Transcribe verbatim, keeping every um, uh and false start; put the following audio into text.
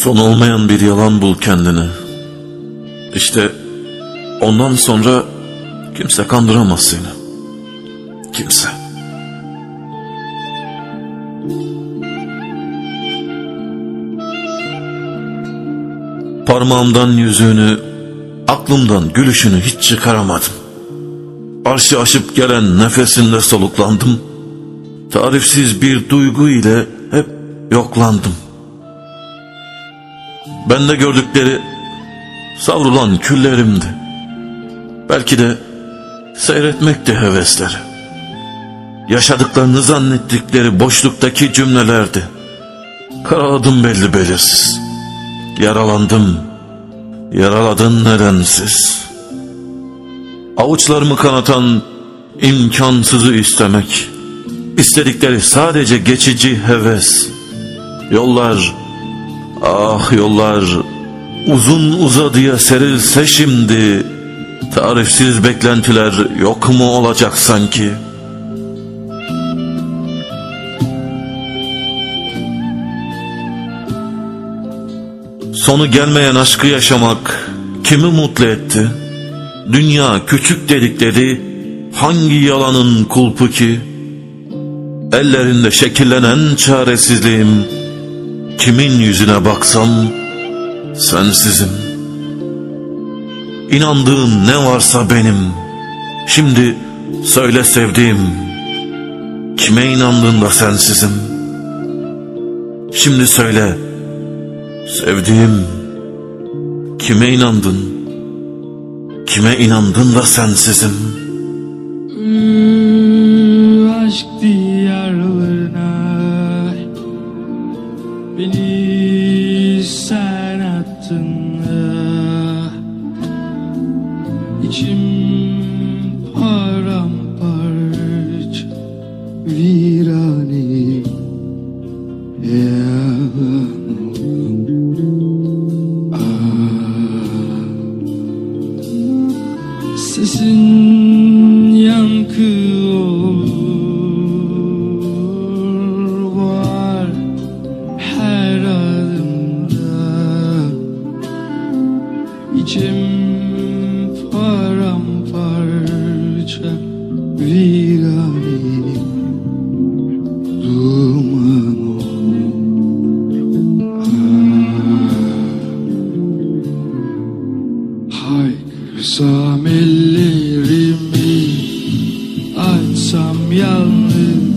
Son olmayan bir yalan bul kendini. İşte ondan sonra kimse kandıramaz seni. Kimse. Parmağımdan yüzüğünü, aklımdan gülüşünü hiç çıkaramadım. Arşı aşıp gelen nefesinde soluklandım. Tarifsiz bir duygu ile hep yoklandım. Bende gördükleri savrulan küllerimdi. Belki de seyretmekti hevesleri. Yaşadıklarını zannettikleri boşluktaki cümlelerdi. Karaladım belli belirsiz. Yaralandım, yaraladın nedensiz. Avuçlarımı kanatan imkansızı istemek. İstedikleri sadece geçici heves. Yollar, ah yollar uzun uzadıya serilse şimdi, tarifsiz beklentiler yok mu olacak sanki? Sonu gelmeyen aşkı yaşamak kimi mutlu etti? Dünya küçük dedikleri hangi yalanın kulpu ki? Ellerinde şekillenen çaresizliğim, kimin yüzüne baksam sensizim. İnandığım ne varsa benim, şimdi söyle sevdiğim, kime inandığında sensizim? Şimdi söyle sevdiğim, kime inandın, kime inandın da sensizim? Aşk diyarlarına beni sen attın. İçim paramparça, virane. Sesin yankı olur var her adımda. İçim paramparça, virane, duman olur. Haykırsam ellerimi, açsam yalnız